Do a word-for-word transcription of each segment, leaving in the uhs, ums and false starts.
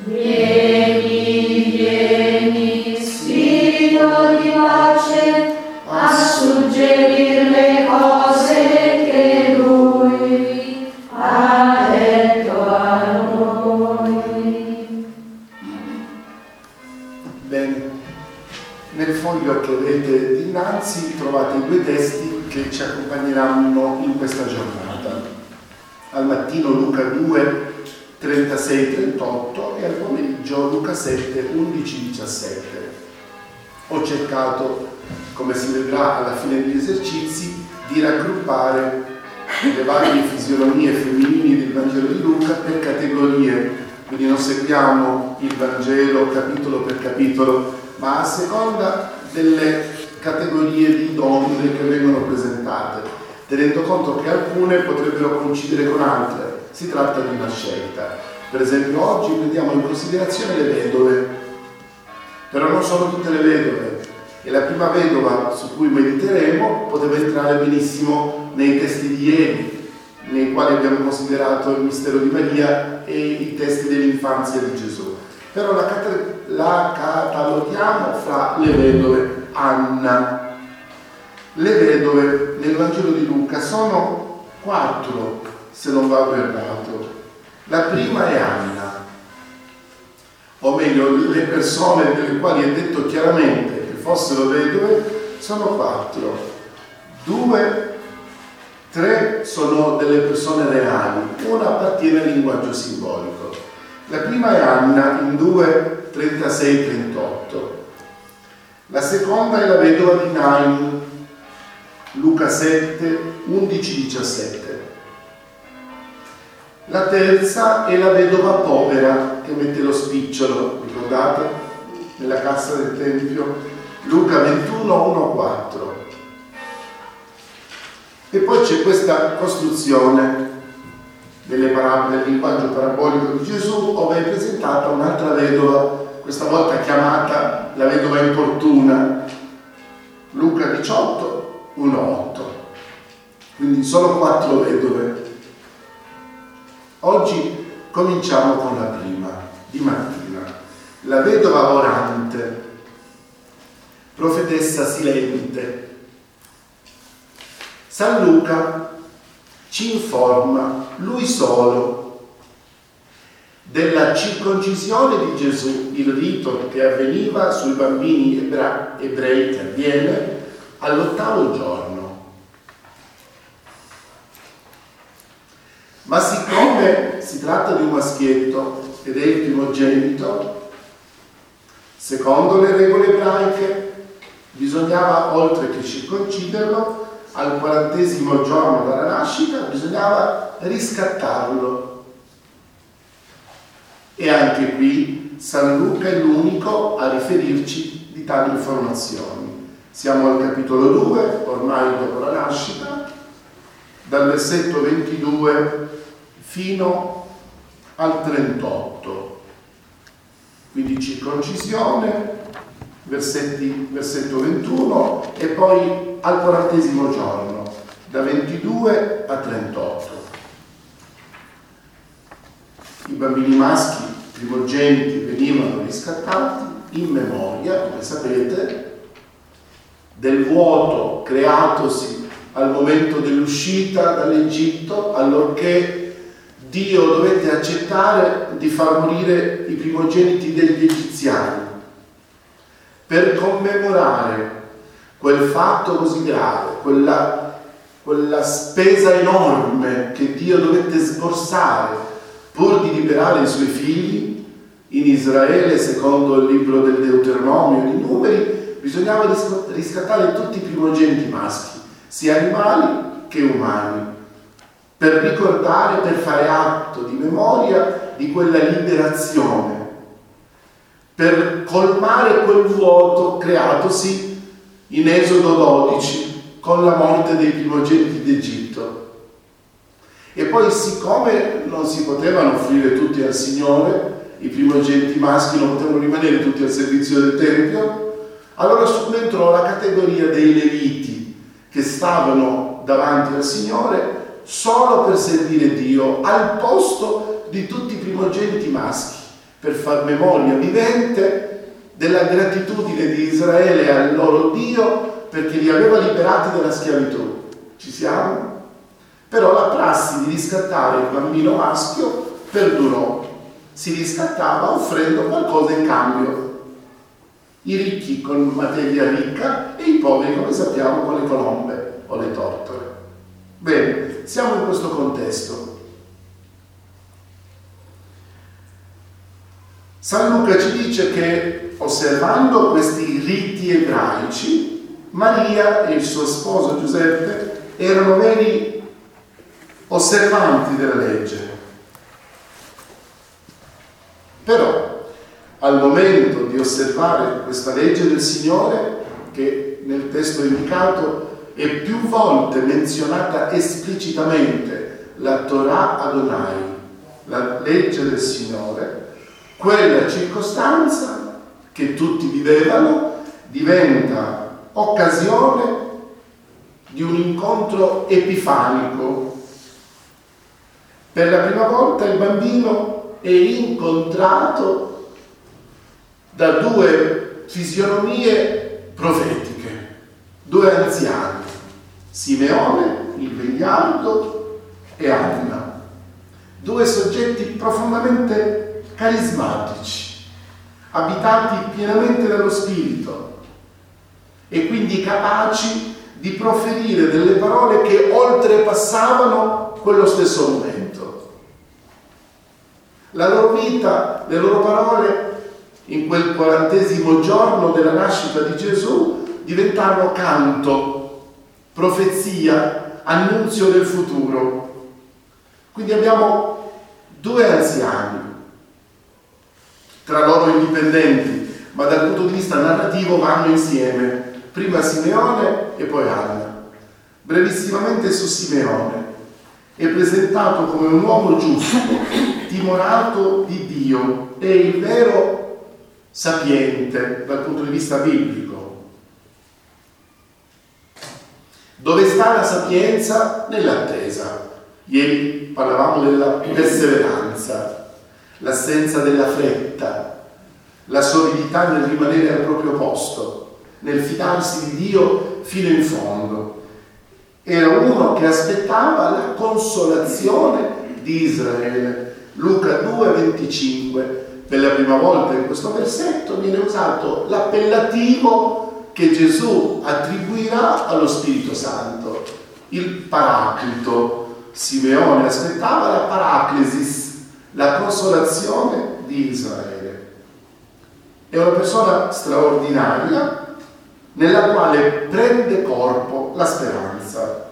Vieni, vieni, Spirito di pace, a suggerir le cose che Lui ha detto a noi. Bene, nel foglio che avete dinanzi trovate i due testi che ci accompagneranno in questa giornata. Al mattino Luca due, trentasei trentotto e al pomeriggio Luca sette, undici diciassette. Ho cercato, come si vedrà alla fine degli esercizi, di raggruppare le varie fisionomie femminili del Vangelo di Luca per categorie, quindi non seguiamo il Vangelo capitolo per capitolo, ma a seconda delle categorie di donne che vengono presentate, tenendo conto che alcune potrebbero coincidere con altre. Si tratta di una scelta. Per esempio oggi prendiamo in considerazione le vedove, però non sono tutte le vedove, e la prima vedova su cui mediteremo poteva entrare benissimo nei testi di ieri, nei quali abbiamo considerato il mistero di Maria e i testi dell'infanzia di Gesù. Però la, cat- la cataloghiamo fra le vedove. Anna. Le vedove nel Vangelo di Luca sono quattro, se non vado errato. La prima è Anna, o meglio, le persone delle quali è detto chiaramente che fossero vedove sono quattro. Due, tre sono delle persone reali, una appartiene al linguaggio simbolico. La prima è Anna in due, trentasei trentotto. La seconda è la vedova di Nain, Luca sette, undici diciassette. La terza è la vedova povera che mette lo spicciolo, ricordate? Nella cassa del Tempio, Luca ventuno, uno quattro. E poi c'è questa costruzione delle parabole, del linguaggio parabolico di Gesù, dove è presentata un'altra vedova, questa volta chiamata la vedova importuna, Luca diciotto, uno otto. Quindi solo quattro vedove. Oggi cominciamo con la prima, di mattina, la vedova orante, profetessa silente. San Luca ci informa, lui solo, della circoncisione di Gesù, il rito che avveniva sui bambini ebra- ebrei, che avviene all'ottavo giorno. Ma siccome si tratta di un maschietto ed è il primogenito, secondo le regole ebraiche, bisognava, oltre che circonciderlo, al quarantesimo giorno dalla nascita, bisognava riscattarlo. E anche qui San Luca è l'unico a riferirci di tali informazioni. Siamo al capitolo due, ormai dopo la nascita, dal versetto ventidue fino al trentotto. Quindi circoncisione, versetti, versetto ventuno, e poi al quarantesimo giorno, da ventidue a trentotto. I bambini maschi primogeniti venivano riscattati in memoria, come sapete, del vuoto creatosi al momento dell'uscita dall'Egitto, allorché Dio dovette accettare di far morire i primogeniti degli egiziani. Per commemorare quel fatto così grave, quella, quella spesa enorme che Dio dovette sborsare pur di liberare i suoi figli, in Israele, secondo il libro del Deuteronomio e di Numeri, bisognava riscattare tutti i primogeniti maschi, sia animali che umani, per ricordare, per fare atto di memoria di quella liberazione, per colmare quel vuoto creatosi in Esodo dodici con la morte dei primogeniti d'Egitto. E poi, siccome non si potevano offrire tutti al Signore, i primogeniti maschi non potevano rimanere tutti al servizio del Tempio, allora subentrò la categoria dei Leviti, che stavano davanti al Signore solo per servire Dio, al posto di tutti i primogeniti maschi, per far memoria vivente della gratitudine di Israele al loro Dio perché li aveva liberati dalla schiavitù. Ci siamo? Però la prassi di riscattare il bambino maschio perdurò. Si riscattava offrendo qualcosa in cambio. I ricchi con materia ricca e i poveri, come sappiamo, con le colombe o le tortore. Bene, siamo in questo contesto. San Luca ci dice che, osservando questi riti ebraici, Maria e il suo sposo Giuseppe erano veri osservanti della legge. Però, al momento di osservare questa legge del Signore, che nel testo indicato è più volte menzionata esplicitamente, la Torah Adonai, la legge del Signore, quella circostanza che tutti vivevano diventa occasione di un incontro epifanico. Per la prima volta il bambino è incontrato da due fisionomie profetiche, due anziani, Simeone, il vegliardo, e Anna, due soggetti profondamente carismatici, abitati pienamente dallo Spirito e quindi capaci di proferire delle parole che oltrepassavano quello stesso momento. La loro vita, le loro parole in quel quarantesimo giorno della nascita di Gesù diventarono canto, profezia, annunzio del futuro. Quindi abbiamo due anziani, tra loro indipendenti, ma dal punto di vista narrativo vanno insieme, prima Simeone e poi Anna. Brevissimamente su Simeone. È presentato come un uomo giusto, timorato di Dio, è il vero sapiente dal punto di vista biblico. Dove sta la sapienza? Nell'attesa. Ieri parlavamo della perseveranza, l'assenza della fretta, la solidità nel rimanere al proprio posto, nel fidarsi di Dio fino in fondo. Era uno che aspettava la consolazione di Israele. Luca due venticinque. Per la prima volta in questo versetto viene usato l'appellativo che Gesù attribuirà allo Spirito Santo, il Paraclito. Simeone aspettava la Paraclesis, la consolazione di Israele. È una persona straordinaria nella quale prende corpo la speranza.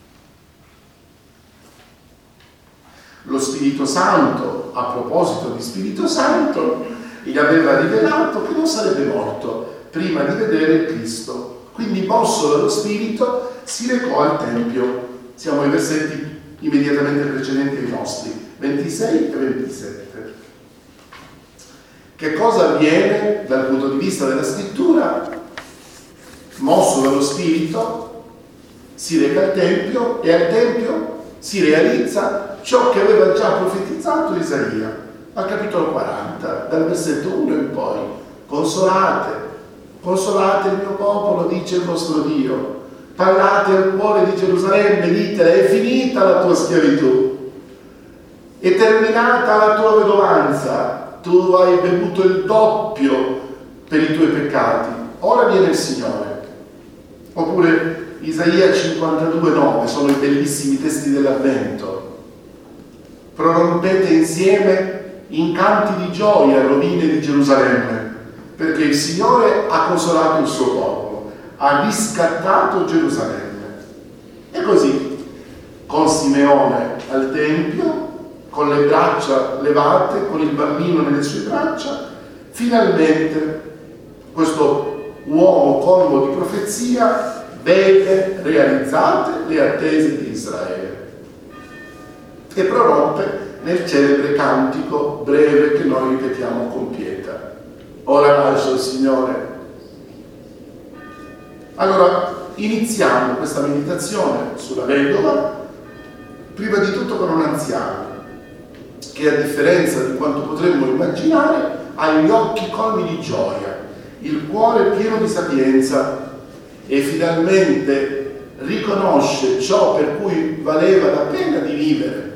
Lo Spirito Santo, a proposito di Spirito Santo, gli aveva rivelato che non sarebbe morto prima di vedere il Cristo. Quindi, mosso dallo Spirito, si recò al Tempio. Siamo ai versetti immediatamente precedenti ai nostri, ventisei e ventisette. Che cosa avviene dal punto di vista della Scrittura? Mosso dallo Spirito, si reca al Tempio e al Tempio si realizza ciò che aveva già profetizzato Isaia al capitolo quaranta, dal versetto uno in poi. Consolate, consolate il mio popolo, dice il vostro Dio. Parlate al cuore di Gerusalemme, ditele, è finita la tua schiavitù, è terminata la tua vedovanza, tu hai bevuto il doppio per i tuoi peccati, ora viene il Signore. Oppure Isaia cinquantadue nove, sono i bellissimi testi dell'Avvento. Prorompete insieme in canti di gioia, rovine di Gerusalemme, perché il Signore ha consolato il suo popolo, ha riscattato Gerusalemme. E così, con Simeone al Tempio, con le braccia levate, con il bambino nelle sue braccia, finalmente questo uomo colmo di profezia vede realizzate le attese di Israele e prorompe nel celebre cantico breve che noi ripetiamo con pietà. Ora lascio il Signore. Allora, iniziamo questa meditazione sulla vedova, prima di tutto con un anziano, che, a differenza di quanto potremmo immaginare, ha gli occhi colmi di gioia, il cuore pieno di sapienza e finalmente riconosce ciò per cui valeva la pena di vivere.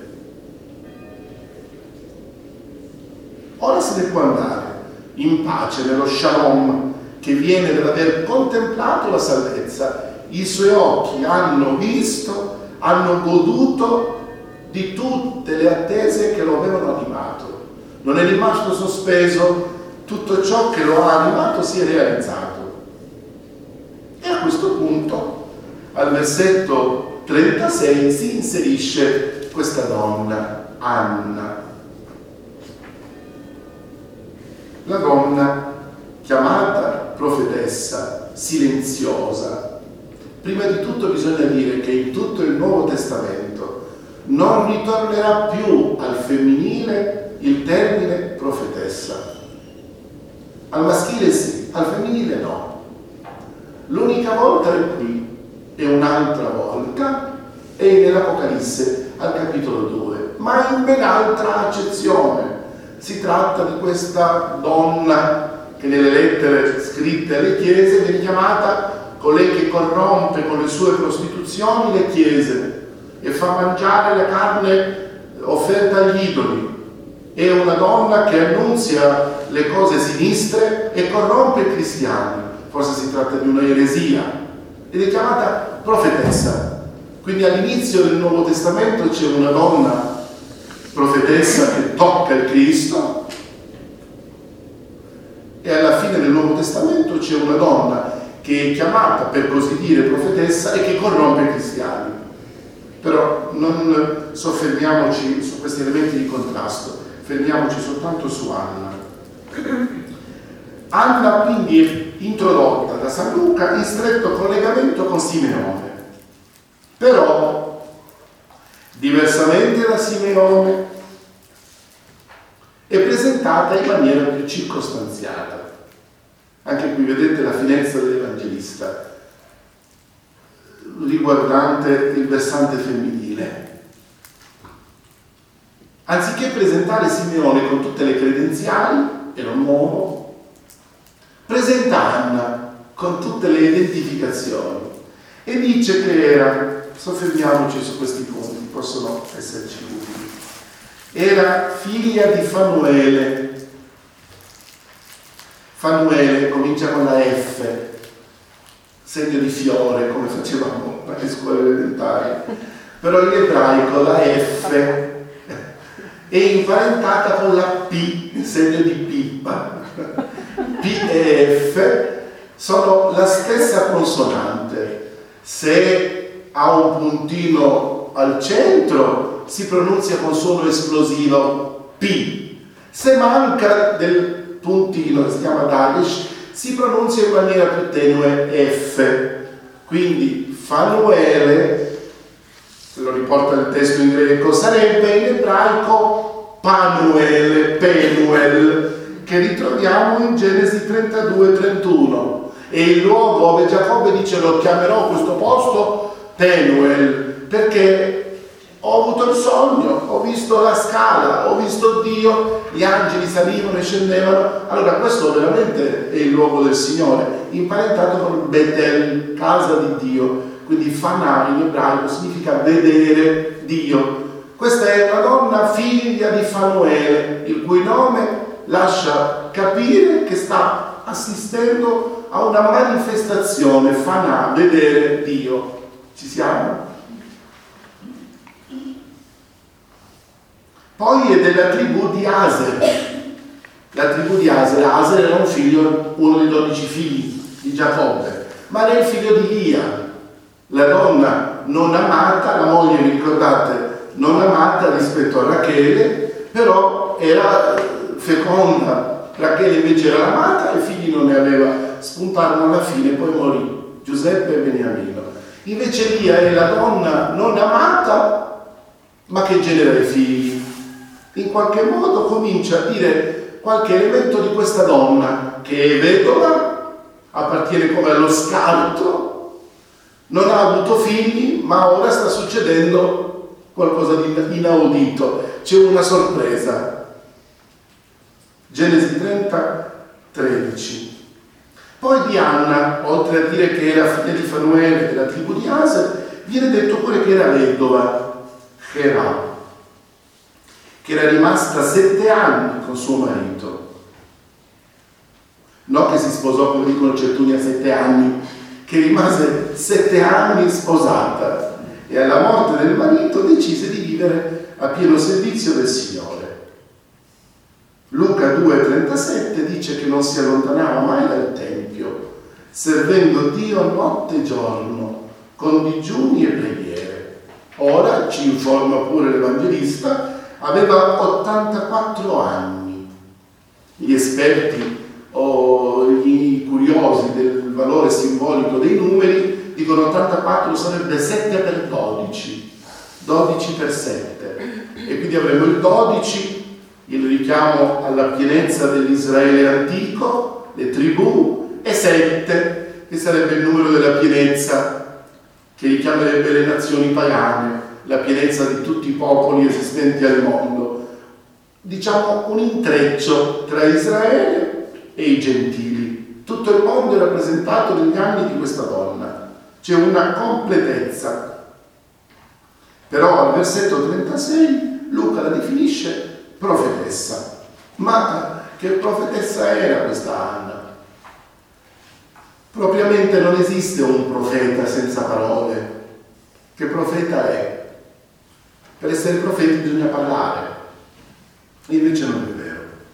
Ora se ne può andare in pace nello shalom che viene dall'aver contemplato la salvezza. I suoi occhi hanno visto, hanno goduto di tutte le attese che lo avevano animato. Non è rimasto sospeso, tutto ciò che lo ha animato si è realizzato. E a questo punto, al versetto trentasei, si inserisce questa donna, Anna. La donna chiamata profetessa, silenziosa. Prima di tutto bisogna dire che in tutto il Nuovo Testamento non ritornerà più al femminile il termine profetessa. Al maschile sì, al femminile no. L'unica volta è qui e un'altra volta è nell'Apocalisse al capitolo due, ma in ben altra accezione. Si tratta di questa donna che nelle lettere scritte alle chiese viene chiamata colei che corrompe con le sue prostituzioni le chiese e fa mangiare la carne offerta agli idoli. È una donna che annunzia le cose sinistre e corrompe i cristiani. Forse si tratta di una eresia ed è chiamata profetessa. Quindi all'inizio del Nuovo Testamento c'è una donna profetessa che tocca il Cristo e alla fine del Nuovo Testamento c'è una donna che è chiamata, per così dire, profetessa e che corrompe i cristiani. Però non soffermiamoci su questi elementi di contrasto, fermiamoci soltanto su Anna. Anna quindi è introdotta da San Luca in stretto collegamento con Simeone. Però diversamente da Simeone, è presentata in maniera più circostanziata. Anche qui vedete la finezza dell'Evangelista riguardante il versante femminile. Anziché presentare Simeone con tutte le credenziali, era un uomo, presenta Anna con tutte le identificazioni e dice che era, soffermiamoci su questi punti, possono esserci dubbi, era figlia di Fanuele. Fanuele comincia con la F, segno di fiore, come facevamo alle scuole elementari, però in ebraico la F è imparentata con la P, segno di pippa. P e F sono la stessa consonante. Se ha un puntino al centro si pronuncia con suono esplosivo P, se manca del puntino, si chiama Dagesh, si pronuncia in maniera più tenue F. Quindi Fanuele, se lo riporta il testo in greco, sarebbe in ebraico Panuele, Penuel, che ritroviamo in Genesi trentadue trentuno. E il luogo dove Giacobbe dice: lo chiamerò questo posto Penuel, perché ho avuto il sogno, ho visto la scala, ho visto Dio, gli angeli salivano e scendevano. Allora questo veramente è il luogo del Signore, imparentato con Betel, casa di Dio. Quindi Fanà in ebraico significa vedere Dio. Questa è una donna figlia di Fanuele, il cui nome lascia capire che sta assistendo a una manifestazione, Fanà, vedere Dio. Ci siamo? Poi è della tribù di Aser. La tribù di Aser, Aser era un figlio, uno dei dodici figli di Giacobbe, ma era il figlio di Lia, la donna non amata, la moglie, vi ricordate, non amata rispetto a Rachele, però era feconda. Rachele invece era amata e figli non ne aveva, spuntarono alla fine, poi morì Giuseppe e Beniamino. Invece Lia è la donna non amata, ma che genera i figli. In qualche modo comincia a dire qualche elemento di questa donna che è vedova, appartiene come allo scarto, non ha avuto figli, ma ora sta succedendo qualcosa di inaudito. c'è una sorpresa. Genesi trenta, tredici. Poi di Anna, oltre a dire che era figlia di Fanuele della tribù di Aser, viene detto pure che era vedova, Cherah, che era rimasta sette anni con suo marito. Non che si sposò, come dicono certuni, a sette anni, che rimase sette anni sposata e alla morte del marito decise di vivere a pieno servizio del Signore. Luca due, trentasette dice che non si allontanava mai dal Tempio, servendo Dio notte e giorno, con digiuni e preghiere. Ora, ci informa pure l'Evangelista, aveva ottantaquattro anni. Gli esperti o gli curiosi del valore simbolico dei numeri dicono ottantaquattro sarebbe sette per dodici, dodici per sette, e quindi avremo il dodici, il richiamo alla pienezza dell'Israele antico, le tribù, e sette, che sarebbe il numero della pienezza, che richiamerebbe le nazioni pagane, la pienezza di tutti i popoli esistenti al mondo. Diciamo un intreccio tra Israele e i gentili. Tutto il mondo è rappresentato negli anni di questa donna. C'è una completezza. Però al versetto trentasei Luca la definisce profetessa. Ma che profetessa era questa Anna? Propriamente non esiste un profeta senza parole. Che profeta è? Per essere profeti bisogna parlare. E invece non è vero.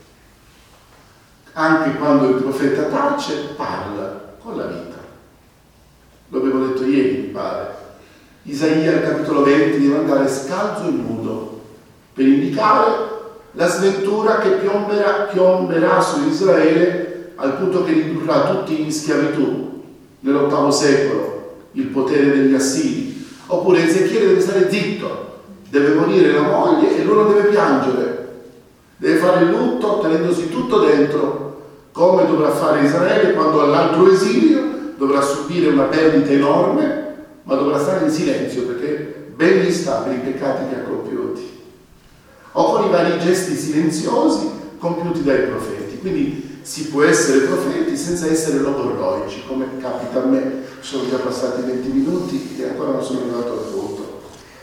Anche quando il profeta tace, parla con la vita. Lo avevo detto ieri, mi pare. Isaia, al capitolo venti, deve andare scalzo e nudo per indicare la sventura che piomberà, piomberà su Israele al punto che ridurrà tutti in schiavitù nell'ottavo secolo, il potere degli Assiri. Oppure Ezechiele deve stare zitto, deve morire la moglie e l'uno deve piangere, deve fare il lutto tenendosi tutto dentro, come dovrà fare Israele quando all'altro esilio dovrà subire una perdita enorme, ma dovrà stare in silenzio perché ben gli sta per i peccati che ha compiuti. O con i vari gesti silenziosi compiuti dai profeti. Quindi si può essere profeti senza essere logorroici, come capita a me. Sono già passati venti minuti e ancora non sono arrivato al punto.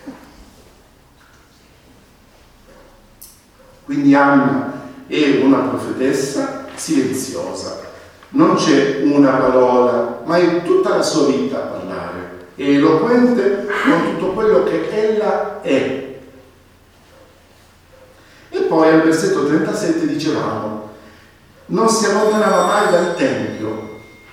Quindi Anna è una profetessa silenziosa. Non c'è una parola, ma è tutta la sua vita a parlare. È eloquente con tutto quello che ella è. E poi al versetto trentasette dicevamo, non si allontanava mai dal Tempio,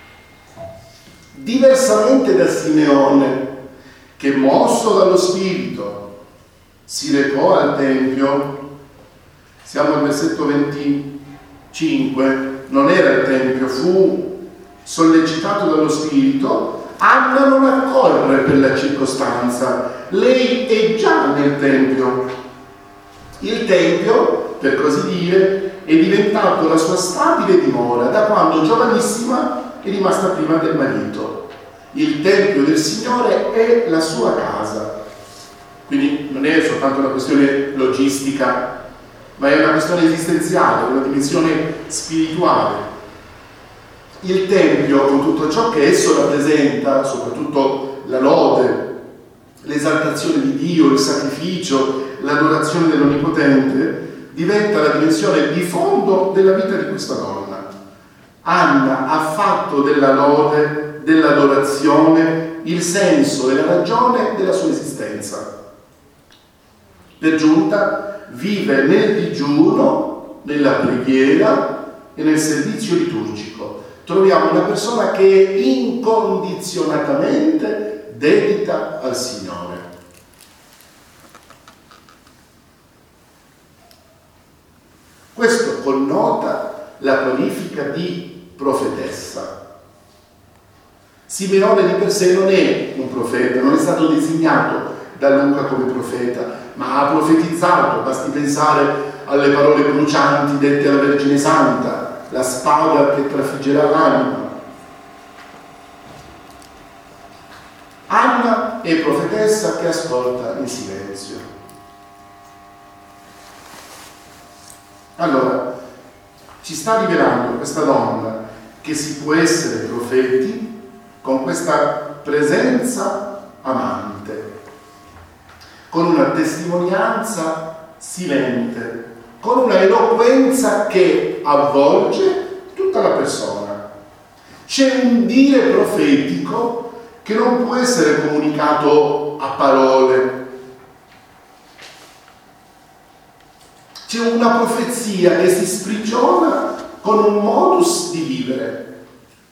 diversamente da Simeone, che mosso dallo Spirito si recò al Tempio. Siamo al versetto venticinque, non era il Tempio, fu sollecitato dallo Spirito. Anna non accorre per la circostanza, lei è già nel Tempio. Il Tempio, per così dire, è diventato la sua stabile dimora da quando giovanissima è rimasta prima del marito. Il Tempio del Signore è la sua casa. Quindi non è soltanto una questione logistica, ma è una questione esistenziale, una dimensione spirituale. Il Tempio, con tutto ciò che esso rappresenta, soprattutto la lode, l'esaltazione di Dio, il sacrificio, l'adorazione dell'Onnipotente, diventa la dimensione di fondo della vita di questa donna. Anna ha fatto della lode, dell'adorazione, il senso e la ragione della sua esistenza. Per giunta vive nel digiuno, nella preghiera e nel servizio liturgico. Troviamo una persona che è incondizionatamente dedita al Signore. Questo connota la qualifica di profetessa. Simeone di per sé non è un profeta, non è stato designato da Luca come profeta, ma ha profetizzato. Basti pensare alle parole brucianti dette alla Vergine Santa, la spada che trafiggerà l'anima. Anna è profetessa che ascolta in silenzio. Allora, ci sta rivelando questa donna che si può essere profeti con questa presenza amante, con una testimonianza silente, con una eloquenza che avvolge tutta la persona. C'è un dire profetico che non può essere comunicato a parole. C'è una profezia che si sprigiona con un modus di vivere,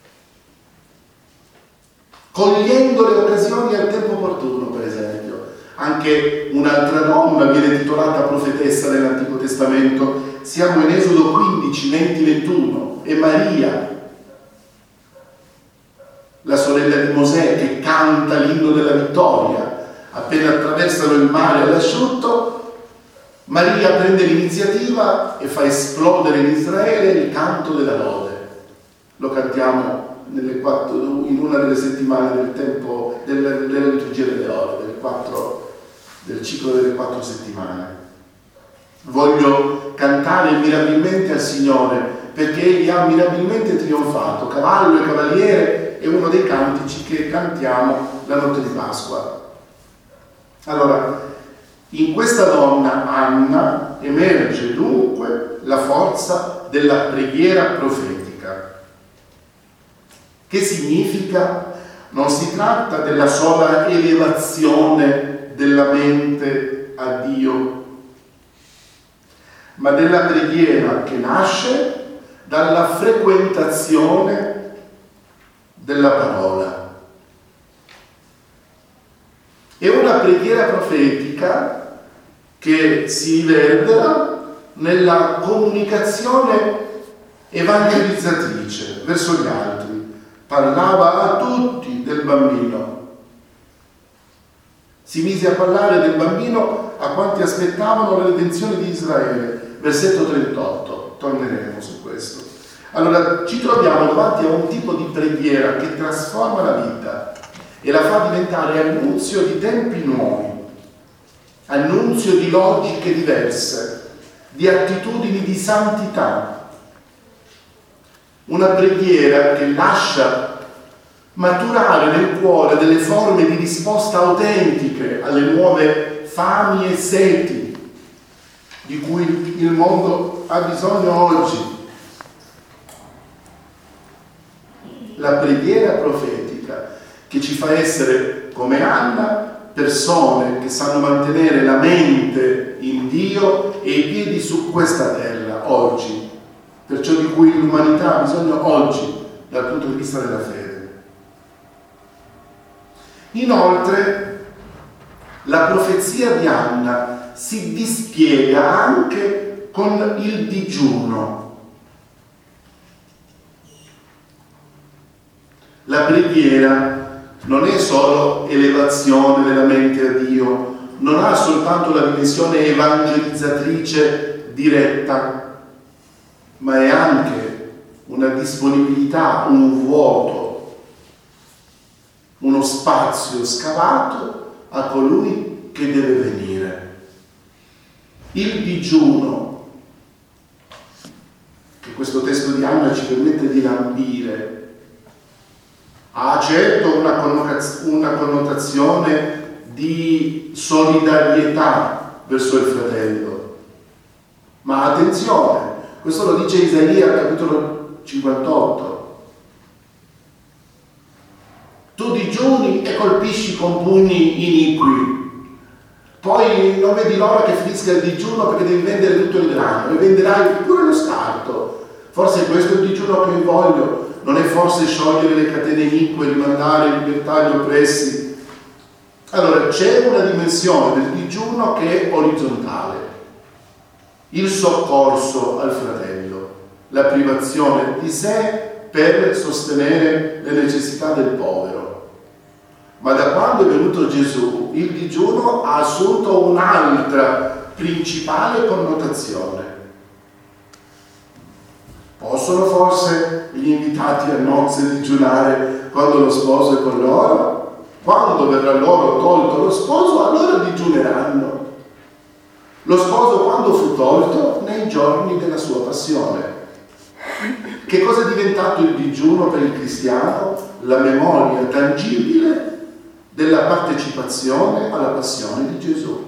cogliendo le occasioni al tempo opportuno, per esempio. Anche un'altra donna viene titolata profetessa nell'Antico Testamento. Siamo in Esodo quindici, venti, ventuno. È Maria, la sorella di Mosè, che canta l'inno della vittoria. Appena attraversano il mare all'asciutto, Maria prende l'iniziativa e fa esplodere in Israele il canto della lode. Lo cantiamo nelle quattro, in una delle settimane del tempo della, della liturgia delle ore, del, quattro, del ciclo delle quattro settimane. Voglio cantare mirabilmente al Signore, perché Egli ha mirabilmente trionfato. Cavallo e cavaliere è uno dei cantici che cantiamo la notte di Pasqua. Allora, in questa donna Anna emerge dunque la forza della preghiera profetica. Che significa? Non si tratta della sola elevazione della mente a Dio, ma della preghiera che nasce dalla frequentazione della parola. È una preghiera profetica che si riverbera nella comunicazione evangelizzatrice verso gli altri. Parlava a tutti del bambino. Si mise a parlare del bambino a quanti aspettavano la redenzione di Israele. Versetto trentotto, torneremo su questo. Allora, ci troviamo davanti a un tipo di preghiera che trasforma la vita e la fa diventare annunzio di tempi nuovi, annunzio di logiche diverse, di attitudini di santità. Una preghiera che lascia maturare nel cuore delle forme di risposta autentiche alle nuove fami e seti di cui il mondo ha bisogno oggi. La preghiera profetica che ci fa essere, come Anna, persone che sanno mantenere la mente in Dio e i piedi su questa terra oggi, per ciò di cui l'umanità ha bisogno oggi dal punto di vista della fede. Inoltre, la profezia di Anna si dispiega anche con il digiuno. La preghiera non è solo elevazione della mente a Dio, non ha soltanto la dimensione evangelizzatrice diretta, ma è anche una disponibilità, un vuoto, uno spazio scavato a colui che deve venire. Il digiuno, che questo testo di Anna ci permette di lambire, ha certo una, connotaz- una connotazione di solidarietà verso il fratello, ma attenzione, questo lo dice Isaia capitolo cinquantotto. Tu digiuni e colpisci con pugni iniqui, poi non vedi l'ora che finisca il digiuno perché devi vendere tutto il grano e venderai pure lo scarto. Forse questo è il digiuno che voglio. Non è forse sciogliere le catene inique, rimandare in libertà gli oppressi? Allora, c'è una dimensione del digiuno che è orizzontale. Il soccorso al fratello, la privazione di sé per sostenere le necessità del povero. Ma da quando è venuto Gesù, il digiuno ha assunto un'altra principale connotazione. Possono forse gli invitati a nozze digiunare quando lo sposo è con loro? Quando verrà loro tolto lo sposo, allora digiuneranno. Lo sposo quando fu tolto? Nei giorni della sua passione. Che cosa è diventato il digiuno per il cristiano? La memoria tangibile della partecipazione alla passione di Gesù.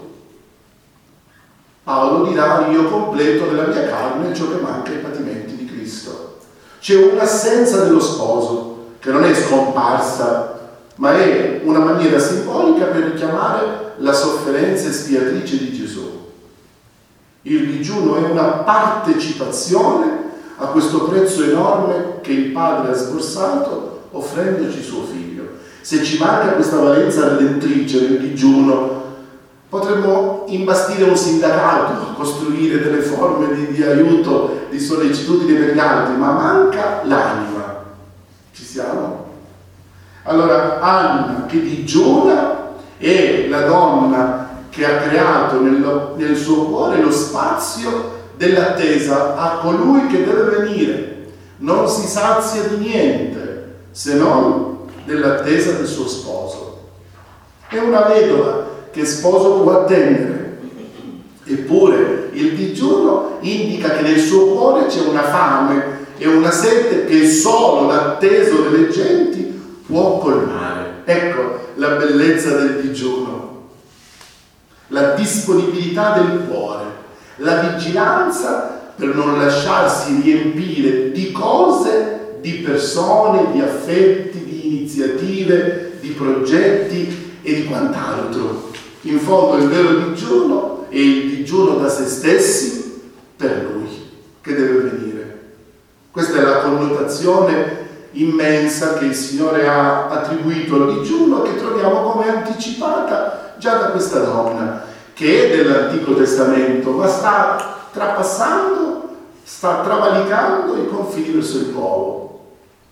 Paolo dirà: io completo nella mia carne ciò che manca ai patimenti di Cristo. C'è un'assenza dello sposo che non è scomparsa, ma è una maniera simbolica per richiamare la sofferenza espiatrice di Gesù. Il digiuno è una partecipazione a questo prezzo enorme che il Padre ha sborsato offrendoci suo Figlio. Se ci manca questa valenza redentrice nel digiuno, potremmo imbastire un sindacato, costruire delle forme di, di aiuto, di sollecitudine per gli altri, ma manca l'anima. Ci siamo? Allora, Anna che digiuna è la donna che ha creato nel, nel suo cuore lo spazio dell'attesa a colui che deve venire. Non si sazia di niente se non dell'attesa del suo sposo. È una vedova che sposo può attendere. Eppure il digiuno indica che nel suo cuore c'è una fame e una sete che solo l'atteso delle genti può colmare. Ecco la bellezza del digiuno. La disponibilità del cuore, la vigilanza per non lasciarsi riempire di cose, di persone, di affetti, di iniziative, di progetti e di quant'altro. In fondo il vero digiuno è il digiuno da se stessi per Lui che deve venire. Questa è la connotazione immensa che il Signore ha attribuito al digiuno, che troviamo come anticipata già da questa donna, che è dell'Antico Testamento, ma sta trapassando, sta travalicando i confini verso il nuovo.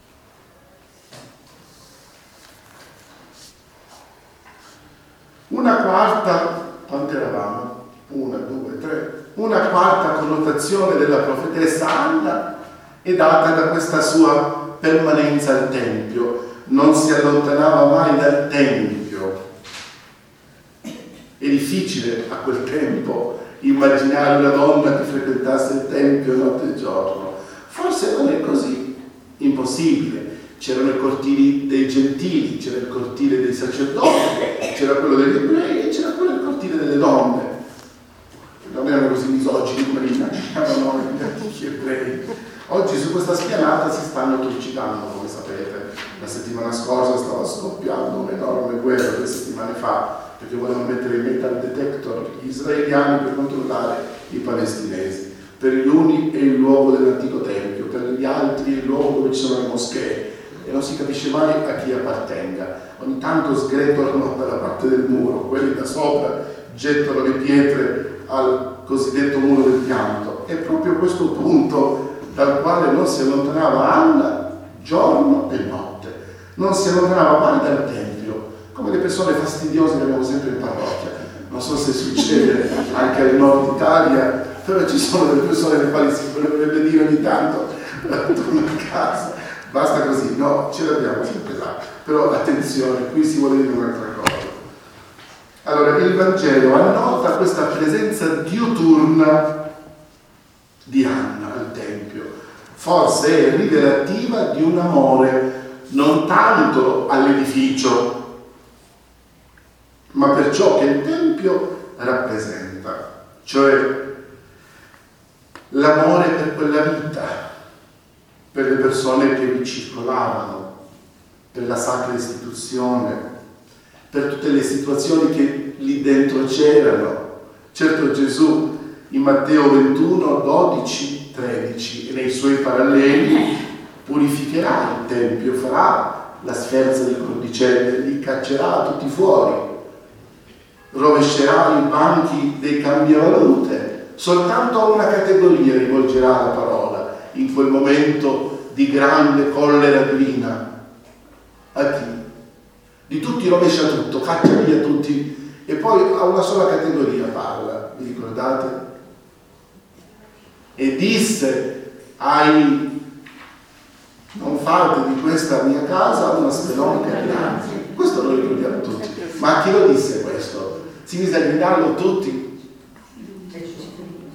Una quarta, quante eravamo? Una, due, tre. Una quarta connotazione della profetessa Anna è data da questa sua permanenza al Tempio. Non si allontanava mai dal Tempio. È difficile a quel tempo immaginare una donna che frequentasse il Tempio notte e giorno. Forse non è così impossibile. C'erano i cortili dei gentili, c'era il cortile dei sacerdoti, c'era quello degli ebrei e c'era quello del cortile delle donne. Non erano così misogini come li immaginavano gli antichi ebrei. Oggi su questa spianata si stanno trucidando, come sapete. La settimana scorsa stava scoppiando un'enorme guerra, due settimane fa, perché volevano mettere il metal detector gli israeliani per controllare i palestinesi. Per gli uni è il luogo dell'antico tempio, per gli altri è il luogo dove ci sono le moschee e non si capisce mai a chi appartenga. Ogni tanto sgretolano dalla parte del muro, quelli da sopra gettano le pietre al cosiddetto muro del pianto. È proprio questo punto dal quale non si allontanava Anna giorno e notte, non si allontanava mai dal tempio, come le persone fastidiose che abbiamo sempre in parrocchia. Non so se succede anche al nord Italia, però ci sono delle persone le quali si vorrebbe dire ogni tanto torno a casa, basta così. No, ce l'abbiamo sempre là, però attenzione, qui si vuole dire un'altra cosa. Allora, il Vangelo annota questa presenza diuturna di Anna al Tempio. Forse è rivelativa di un amore non tanto all'edificio, ma per ciò che il Tempio rappresenta, cioè l'amore per quella vita, per le persone che vi circolavano, per la sacra istituzione, per tutte le situazioni che lì dentro c'erano. Certo, Gesù in Matteo ventuno, dodici, tredici e nei suoi paralleli purificherà il Tempio, farà la sferza del cordicelle, li caccerà tutti fuori, rovescerà i banchi dei cambiavalute, soltanto a una categoria rivolgerà la parola in quel momento di grande collera divina. A chi? Di tutti rovescia tutto, caccia via tutti e poi a una sola categoria parla, vi ricordate? E disse ai non fate di questa mia casa una spelonca di altri. Questo lo ricordiamo tutti. Ma a chi lo disse questo? Si mise a gridarlo tutti.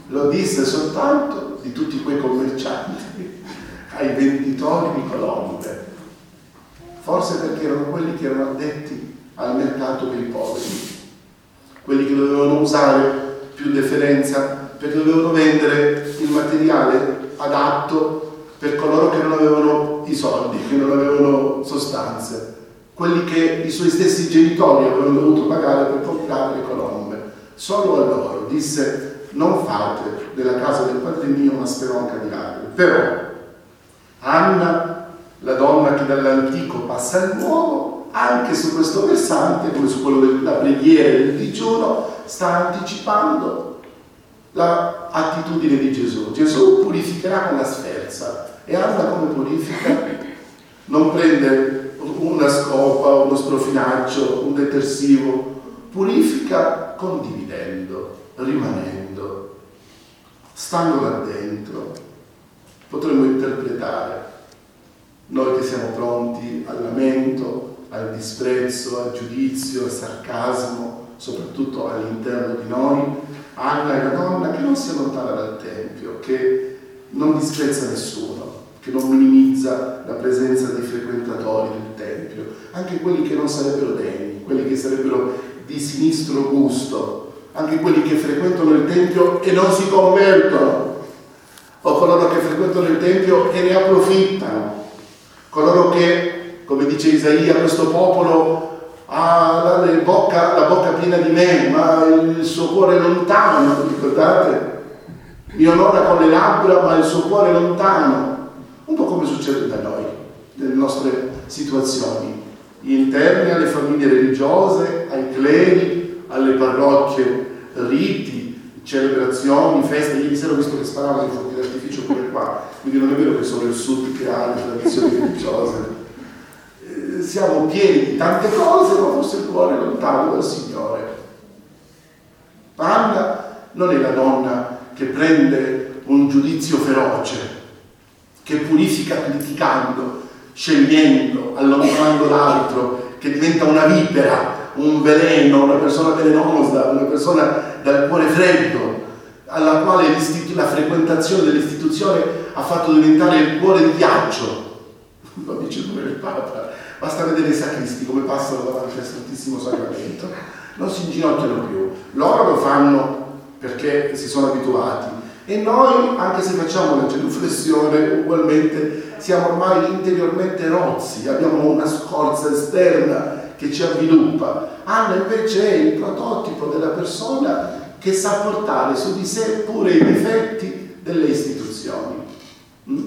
lo disse soltanto di tutti quei commercianti ai venditori di colombe, forse perché erano quelli che erano addetti al mercato per i poveri, quelli che dovevano usare più deferenza, perché dovevano vendere il materiale adatto per coloro che non avevano i soldi, che non avevano sostanze, quelli che i suoi stessi genitori avevano dovuto pagare per comprare le colombe. Solo a loro disse: non fate della casa del Padre mio una speronca di lacrime. Però Anna, la donna che dall'antico passa al nuovo, anche su questo versante, come su quello della preghiera e del digiuno, sta anticipando l'attitudine di Gesù. Gesù purificherà con la sferza. E Anna come purifica? Non prende una scopa, uno strofinaccio, un detersivo, purifica condividendo, rimanendo, stando là dentro. Potremmo interpretare, noi che siamo pronti al lamento, al disprezzo, al giudizio, al sarcasmo, soprattutto all'interno di noi, Anna è una donna che non si allontana dal Tempio, che non disprezza nessuno, che non minimizza la presenza dei frequentatori del Tempio, anche quelli che non sarebbero degni, quelli che sarebbero di sinistro gusto, anche quelli che frequentano il Tempio e non si convertono, o coloro che frequentano il Tempio e ne approfittano, coloro che, come dice Isaia, questo popolo ha la, la, bocca, la bocca piena di me, ma il suo cuore è lontano, ricordate? Mi onora con le labbra, ma il suo cuore è lontano. Un po' come succede da noi, nelle nostre situazioni, interne alle famiglie religiose, ai cleri, alle parrocchie, riti, celebrazioni, feste. Ieri sera ho visto che sparavano i fuochi d'artificio pure qua, quindi non è vero che solo il sud che ha le tradizioni religiose. Eh, siamo pieni di tante cose, ma forse il cuore è lontano dal Signore. Anna non è la donna che prende un giudizio feroce, che purifica criticando, scegliendo, allontanando l'altro, che diventa una vipera, un veleno, una persona velenosa, una persona dal cuore freddo, alla quale la frequentazione dell'istituzione ha fatto diventare il cuore di ghiaccio. Lo dice pure il Papa. Basta vedere i sacristi come passano davanti al Santissimo Sacramento. Non si inginocchiano più. Loro lo fanno perché si sono abituati. E noi, anche se facciamo una genuflessione, ugualmente siamo ormai interiormente rozzi, abbiamo una scorza esterna che ci avviluppa. Anna invece è il prototipo della persona che sa portare su di sé pure i difetti delle istituzioni, mm?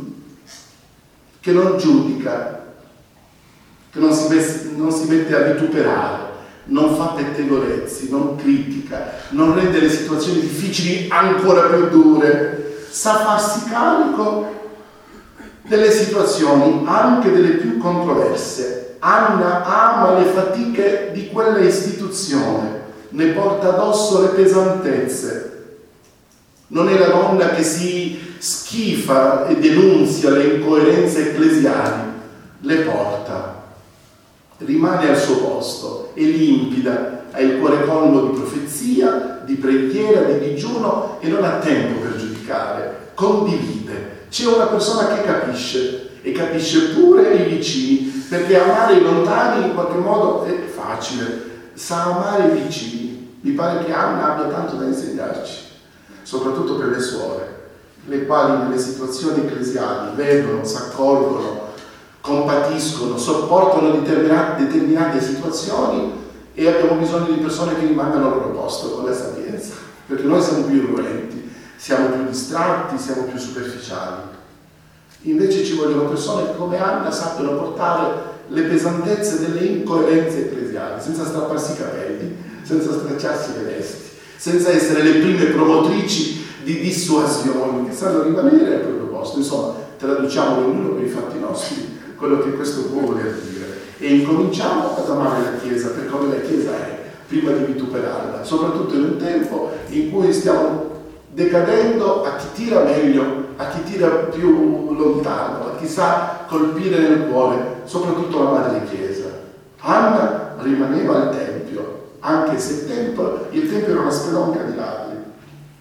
che non giudica, che non si, mette, non si mette a vituperare, non fa pettegolezzi, non critica, non rende le situazioni difficili ancora più dure, sa farsi carico delle situazioni, anche delle più controverse. Anna ama le fatiche di quella istituzione, ne porta addosso le pesantezze. Non è la donna che si schifa e denunzia le incoerenze ecclesiali, le porta. Rimane al suo posto, è limpida, ha il cuore colmo di profezia, di preghiera, di digiuno e non ha tempo per giudicare, condivide. C'è una persona che capisce e capisce pure i vicini, perché amare i lontani in qualche modo è facile, sa amare i vicini. Mi pare che Anna abbia tanto da insegnarci, soprattutto per le suore, le quali nelle situazioni ecclesiali vedono, si accorgono, compatiscono, sopportano determinate, determinate situazioni e abbiamo bisogno di persone che rimangano al loro posto con la sapienza, perché noi siamo più irruenti, siamo più distratti, siamo più superficiali. Invece ci vogliono persone che come Anna sappiano portare le pesantezze delle incoerenze ecclesiali, senza strapparsi i capelli, senza stracciarsi le vesti, senza essere le prime promotrici di dissuasioni, che sanno rimanere al proprio posto. Insomma, traduciamo ognuno per i fatti nostri quello che questo può voler dire e incominciamo ad amare la Chiesa per come la Chiesa è, prima di vituperarla, soprattutto in un tempo in cui stiamo decadendo a chi tira meglio, a chi tira più lontano, a chi sa colpire nel cuore, soprattutto la Madre Chiesa. Anna rimaneva al Tempio, anche se il Tempio, il tempio era una spelonca di lacrime.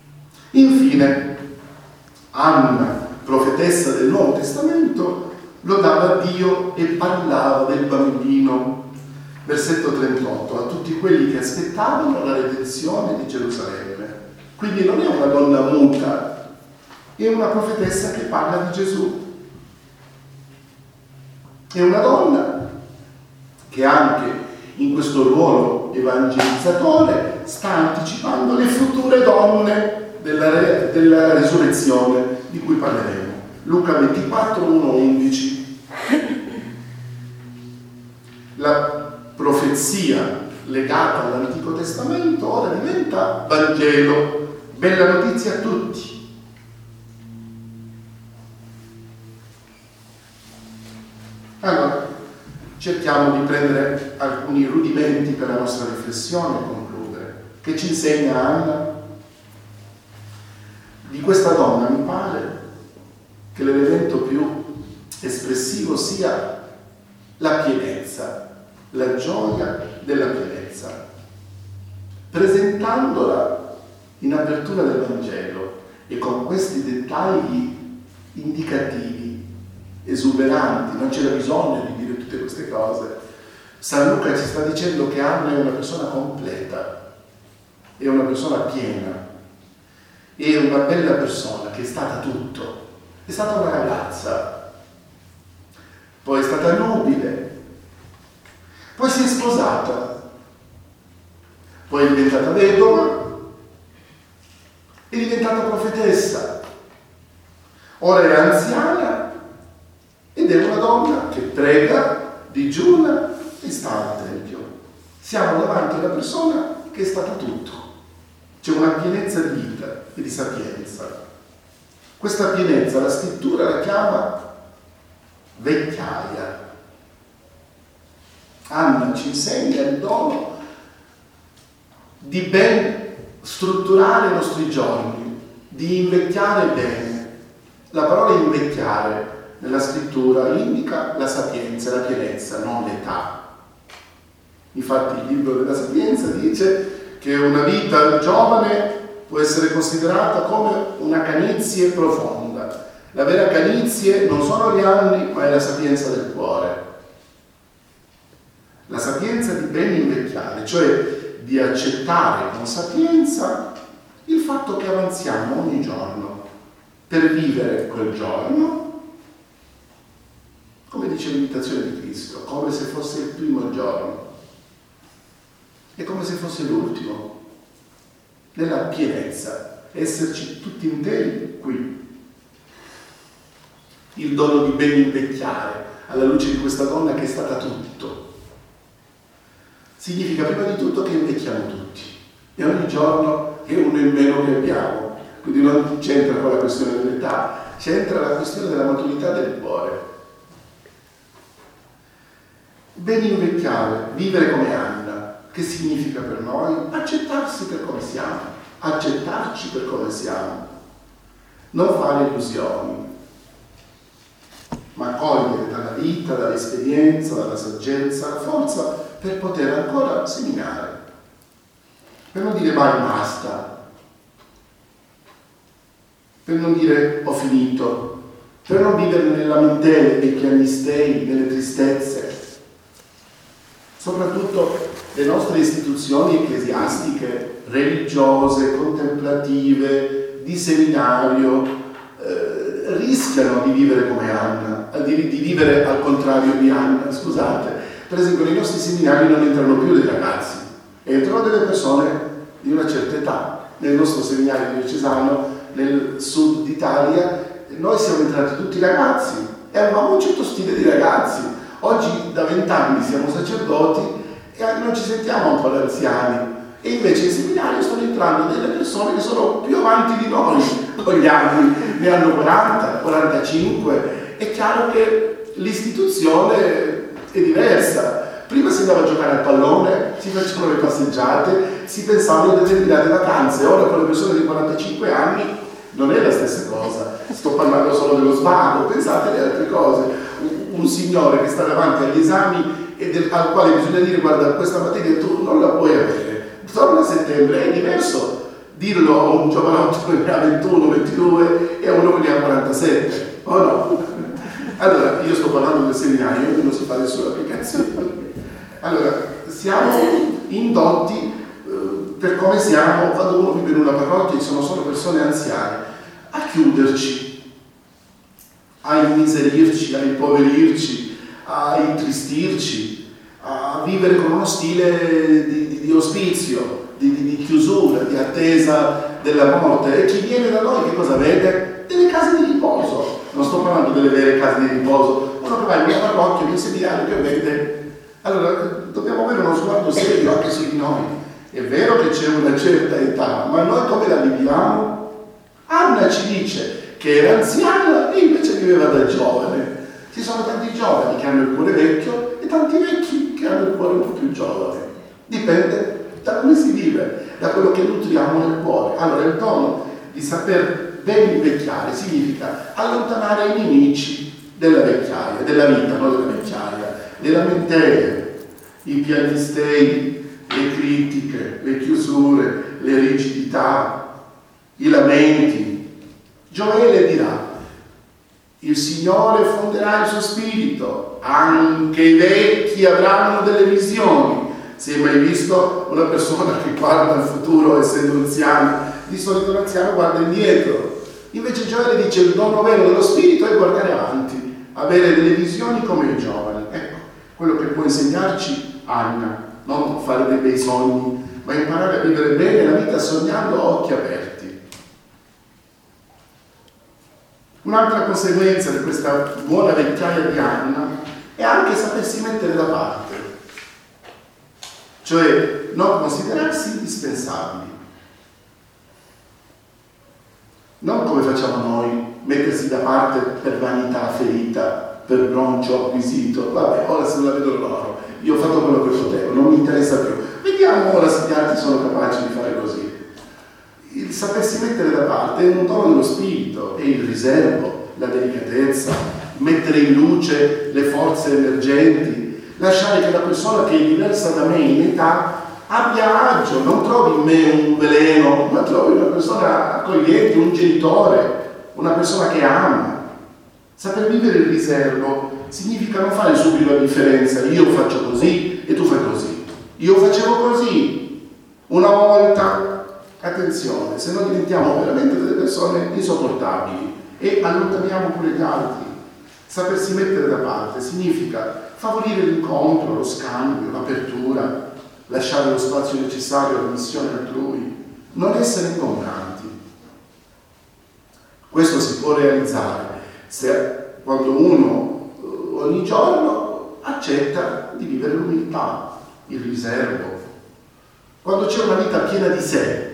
Infine, Anna, profetessa del Nuovo Testamento, lodava Dio e parlava del bambino. Versetto trentotto, a tutti quelli che aspettavano la redenzione di Gerusalemme. Quindi non è una donna muta, è una profetessa che parla di Gesù. È una donna che anche in questo ruolo evangelizzatore sta anticipando le future donne della, re, della resurrezione di cui parleremo. Luca ventiquattro, uno undici. La profezia legata all'Antico Testamento ora diventa Vangelo, bella notizia a tutti. Allora, cerchiamo di prendere alcuni rudimenti per la nostra riflessione e concludere. Che ci insegna Anna? Di questa donna mi pare che l'elemento più espressivo sia la pienezza, la gioia della pienezza, presentandola in apertura del Vangelo e con questi dettagli indicativi, esuberanti, non c'era bisogno di dire tutte queste cose. San Luca ci sta dicendo che Anna è una persona completa, è una persona piena, è una bella persona che è stata tutto, è stata una ragazza, poi è stata nobile, poi si è sposata, poi è diventata vedova, è diventata profetessa, ora è anziana ed è una donna che prega, digiuna e sta al Tempio. Siamo davanti a una persona che è stata tutto. C'è una pienezza di vita e di sapienza. Questa pienezza la scrittura la chiama vecchiaia. Anna ci insegna il dono di ben strutturare i nostri giorni, di invecchiare bene. La parola invecchiare nella scrittura indica la sapienza, la pienezza, non l'età. Infatti il libro della Sapienza dice che una vita giovane può essere considerata come una canizie profonda. La vera canizie non sono gli anni, ma è la sapienza del cuore. La sapienza di ben invecchiare, cioè di accettare con sapienza il fatto che avanziamo ogni giorno per vivere quel giorno, come dice l'imitazione di Cristo, come se fosse il primo giorno e come se fosse l'ultimo, nella pienezza, esserci tutti interi qui. Il dono di ben invecchiare alla luce di questa donna che è stata tutto significa prima di tutto che invecchiamo tutti e ogni giorno è uno in meno che abbiamo, quindi non c'entra con la questione dell'età, c'entra la questione della maturità del cuore. Ben invecchiare, vivere come Anna, che significa per noi? Accettarsi per come siamo, accettarci per come siamo, non fare illusioni, ma cogliere dalla vita, dall'esperienza, dalla saggezza, la forza per poter ancora seminare, per non dire mai basta, per non dire ho finito, per non vivere nelle lamentele, nei piagnistei, nelle tristezze. Soprattutto le nostre istituzioni ecclesiastiche, religiose, contemplative, di seminario, eh, rischiano di vivere come Anna, di, di vivere al contrario di Anna, scusate. Per esempio nei nostri seminari non entrano più dei ragazzi, entrano delle persone di una certa età. Nel nostro seminario diocesano, nel sud d'Italia, noi siamo entrati tutti ragazzi e avevamo un certo stile di ragazzi. Oggi da vent'anni siamo sacerdoti e non ci sentiamo un po' da anziani, e invece in seminario stanno entrando delle persone che sono più avanti di noi con gli anni, ne hanno quaranta, quarantacinque. È chiaro che l'istituzione è diversa. Prima si andava a giocare al pallone, si facevano le passeggiate, si pensavano a determinate vacanze. Ora con le persone di quarantacinque anni non è la stessa cosa. Sto parlando solo dello svago, pensate alle altre cose. Un signore che sta davanti agli esami e del, al quale bisogna dire guarda, questa materia tu non la puoi avere, torna a settembre, è diverso dirlo a un giovanotto che ne ha ventuno, ventidue e a uno che ne ha quarantasette, o no? Allora, io sto parlando del seminario, io non si fa nessuna applicazione. Allora, siamo indotti, eh, per come siamo, quando uno vive in una parrocchia e ci sono solo persone anziane, a chiuderci, a immiserirci, a impoverirci, a intristirci, a vivere con uno stile di, di, di ospizio, di, di, di chiusura, di attesa della morte. E chi viene da noi che cosa vede? Delle case di riposo. Non sto parlando delle vere case di riposo, uno che va in una parrocchia, in un seminario che vede. Allora, dobbiamo avere uno sguardo serio anche su di noi. È vero che c'è una certa età, ma noi come la viviamo? Anna ci dice che era anziana e invece viveva da giovane. Ci sono tanti giovani che hanno il cuore vecchio e tanti vecchi che hanno il cuore un po' più giovane. Dipende da come si vive, da quello che nutriamo nel cuore. Allora, il dono di saper ben invecchiare significa allontanare i nemici della vecchiaia, della vita, non della vecchiaia, le lamentele, i piagnistei, le critiche, le chiusure, le rigidità, i lamenti. Gioele dirà: il Signore fonderà il suo spirito, anche i vecchi avranno delle visioni. Si è mai visto una persona che guarda al futuro essendo anziano? Di solito l'anziano guarda indietro. Invece Gioele dice: il dono vero dello spirito è guardare avanti, avere delle visioni come i giovani. Ecco, quello che può insegnarci Anna, non fare dei bei sogni, ma imparare a vivere bene la vita sognando a occhi aperti. Un'altra conseguenza di questa buona vecchiaia di Anna è anche sapersi mettere da parte, cioè non considerarsi indispensabili. Non come facciamo noi, mettersi da parte per vanità ferita, per broncio acquisito. Vabbè, ora se non la vedo loro, io ho fatto quello che potevo, non mi interessa più. Vediamo ora se gli altri sono capaci di fare così. Il sapersi mettere da parte è un dono dello spirito, è il riservo, la delicatezza, mettere in luce le forze emergenti, lasciare che la persona che è diversa da me in età abbia agio, non trovi in me un veleno, ma trovi una persona accogliente, un genitore, una persona che ama. Saper vivere il riservo significa non fare subito la differenza, io faccio così e tu fai così. Io facevo così una volta, attenzione, se no diventiamo veramente delle persone insopportabili e allontaniamo pure gli altri. Sapersi mettere da parte significa favorire l'incontro, lo scambio, l'apertura, lasciare lo spazio necessario alla missione altrui, non essere ingombranti. Questo si può realizzare se quando uno ogni giorno accetta di vivere l'umiltà, il riservo, quando c'è una vita piena di sé,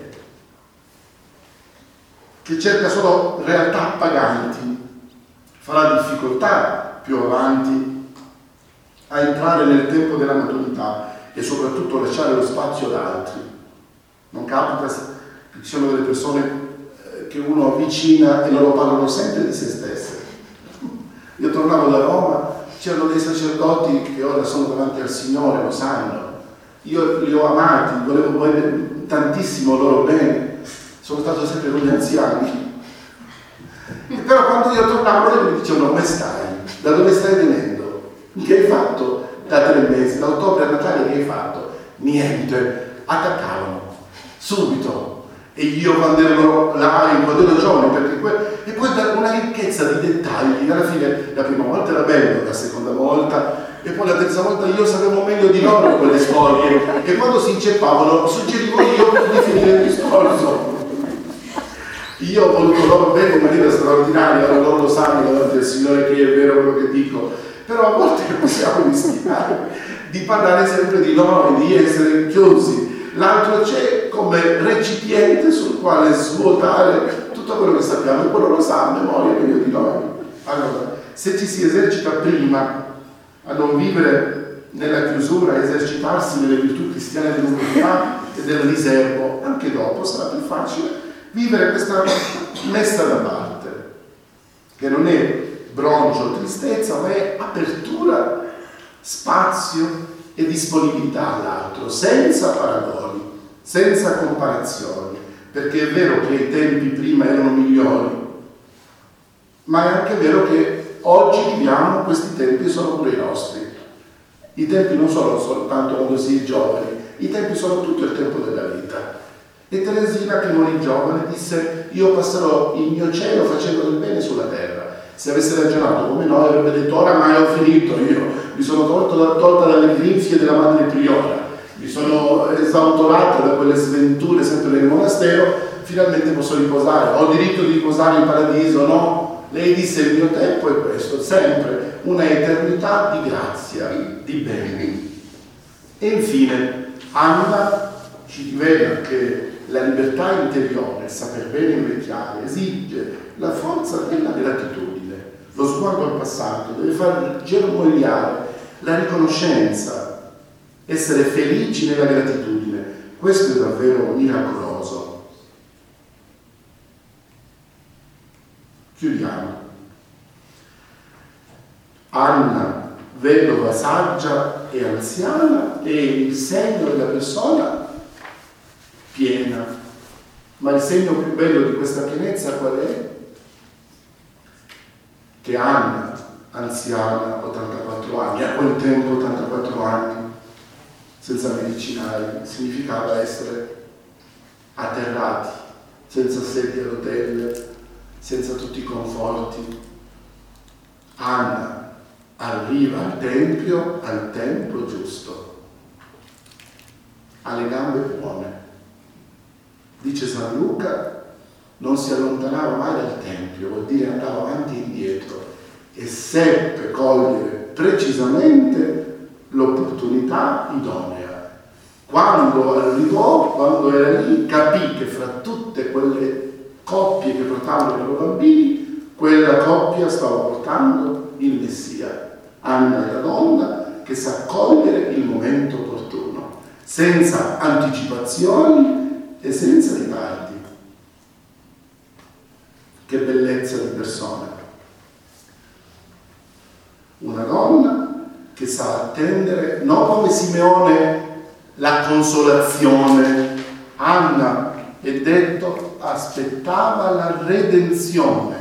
che cerca solo realtà appaganti, farà difficoltà più avanti a entrare nel tempo della maturità e soprattutto lasciare lo spazio ad altri. Non capita che ci sono delle persone che uno avvicina e loro parlano sempre di se stesse. Io tornavo da Roma, c'erano dei sacerdoti che ora sono davanti al Signore, lo sanno. Io li ho amati, volevo volere tantissimo loro bene, sono stato sempre con gli anziani. Però quando io tornavo loro mi dicevano: come stai? Da dove stai venendo? Che hai fatto? Da tre mesi, da ottobre a Natale che hai fatto? Niente, attaccavano subito. E io quando ero là, quando ero giovane, perché que- e poi una ricchezza di dettagli, alla fine la prima volta era bello, la seconda volta, e poi la terza volta io sapevo meglio di loro quelle storie, e quando si inceppavano suggerivo io di finire il discorso. Io ho voluto loro bene in maniera straordinaria, ora loro lo sanno davanti al Signore che è vero quello che dico. Però a volte possiamo rischiare di parlare sempre di noi, di essere chiusi. L'altro c'è come recipiente sul quale svuotare tutto quello che sappiamo, e quello lo sa a memoria meglio di noi. Allora, se ci si esercita prima a non vivere nella chiusura, a esercitarsi nelle virtù cristiane dell'umiltà e del riservo, anche dopo sarà più facile vivere questa messa da parte, che non è broncio, tristezza, ma è apertura, spazio e disponibilità all'altro, senza paragoni, senza comparazioni, perché è vero che i tempi prima erano migliori, ma è anche vero che oggi viviamo questi tempi, sono pure i nostri. I tempi non sono soltanto quando si è giovani, i tempi sono tutto il tempo della vita. E Teresina, che morì giovane, disse: io passerò il mio cielo facendo del bene sulla terra. Se avesse ragionato come noi avrebbe detto: oramai ho finito, io mi sono tolto da, tolta dalle grinfie della madre priora, mi sono esautorata da quelle sventure sempre nel monastero, finalmente posso riposare, ho diritto di riposare in paradiso. No, lei disse: il mio tempo è questo, sempre una eternità di grazia, di beni. E infine Anna ci rivela che la libertà interiore, il saper bene invecchiare, esige la forza della gratitudine. Lo sguardo al passato deve far germogliare la riconoscenza, essere felici nella gratitudine. Questo è davvero miracoloso. Chiudiamo. Anna, vedova saggia e anziana, è il segno della persona piena. Ma il segno più bello di questa pienezza qual è? Che Anna, anziana, ottantaquattro anni, a quel tempo ottantaquattro anni, senza medicinali, significava essere atterrati, senza sedie a rotelle, senza tutti i conforti. Anna arriva al tempio al tempo giusto, ha le gambe buone. Dice San Luca, non si allontanava mai dal tempio, vuol dire andava avanti e indietro, e seppe cogliere precisamente l'opportunità idonea. Quando arrivò, quando era lì, capì che fra tutte quelle coppie che portavano i loro bambini, quella coppia stava portando il Messia. Anna è la donna che sa cogliere il momento opportuno, senza anticipazioni e senza ritardi. Che bellezza di persona. Una donna che sa attendere, non come Simeone, la consolazione. Anna, è detto, aspettava la redenzione.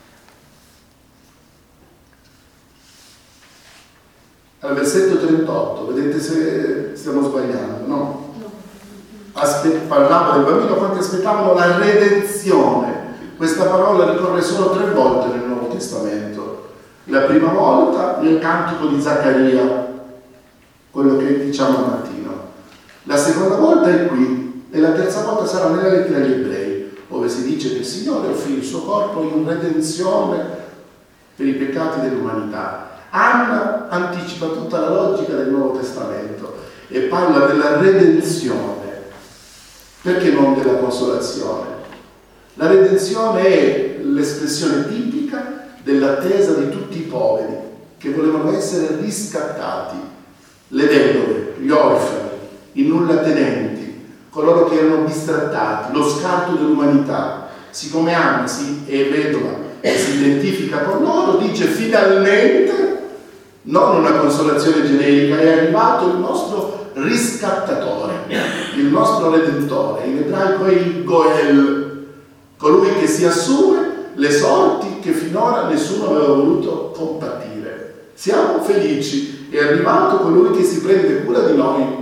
Al versetto trentotto, vedete se stiamo sbagliando, no? Aspe- parlava del bambino quanti aspettavano la redenzione. Questa parola ricorre solo tre volte nel Nuovo Testamento. La prima volta nel cantico di Zaccaria, quello che diciamo al mattino. La seconda volta è qui, e la terza volta sarà nella lettera agli Ebrei, dove si dice che il Signore offrì il suo corpo in redenzione per i peccati dell'umanità. Anna anticipa tutta la logica del Nuovo Testamento e parla della redenzione. Perché non della consolazione? La redenzione è l'espressione tipica dell'attesa di tutti i poveri che volevano essere riscattati, le vedove, gli orfani, i nullatenenti, coloro che erano bistrattati, lo scarto dell'umanità. Siccome Anna si è vedova e si identifica con loro, dice finalmente, non una consolazione generica, è arrivato il nostro riscattatore, il nostro redentore. In ebraico è il Goel, colui che si assume le sorti che finora nessuno aveva voluto compatire. Siamo felici, è arrivato colui che si prende cura di noi.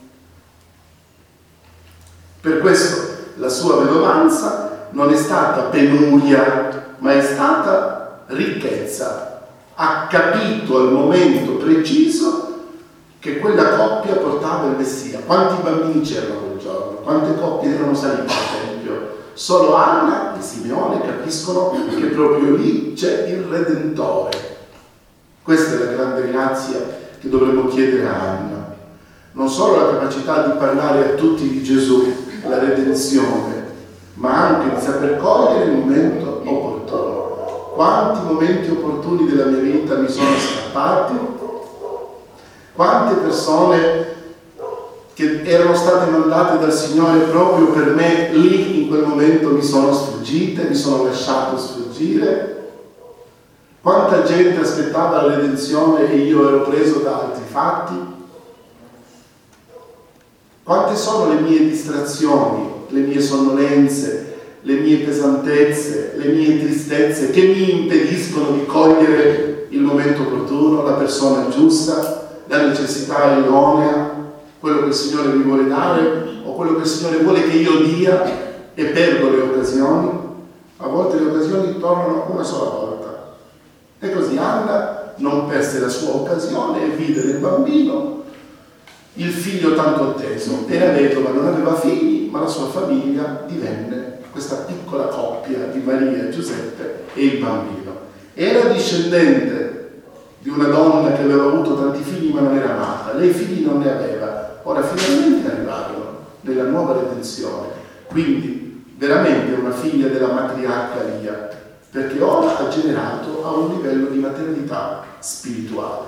Per questo la sua vedovanza non è stata penuria, ma è stata ricchezza. Ha capito al momento preciso che quella coppia portava il Messia. Quanti bambini c'erano quel giorno? Quante coppie erano salite al Tempio? Solo Anna e Simeone capiscono che proprio lì c'è il Redentore. Questa è la grande grazia che dovremmo chiedere a Anna. Non solo la capacità di parlare a tutti di Gesù, la redenzione, ma anche di saper cogliere il momento opportuno. Quanti momenti opportuni della mia vita mi sono scappati? Quante persone che erano state mandate dal Signore proprio per me, lì in quel momento mi sono sfuggite, mi sono lasciato sfuggire? Quanta gente aspettava la redenzione e io ero preso da altri fatti? Quante sono le mie distrazioni le mie sonnolenze, le mie pesantezze, le mie tristezze che mi impediscono di cogliere il momento opportuno, la persona giusta, la necessità idonea, quello che il Signore mi vuole dare o quello che il Signore vuole che io dia e perdo le occasioni. A volte le occasioni tornano una sola volta. E così Anna non perse la sua occasione e vide nel bambino il figlio tanto atteso. Era vedova, non aveva figli, ma la sua famiglia divenne questa piccola coppia di Maria e Giuseppe e il bambino. Era discendente di una donna che aveva avuto tanti figli ma non era amata. Lei figli non ne aveva. Ora finalmente arrivarono nella nuova redenzione. Quindi veramente una figlia della matriarca Lia, perché ora ha generato a un livello di maternità spirituale.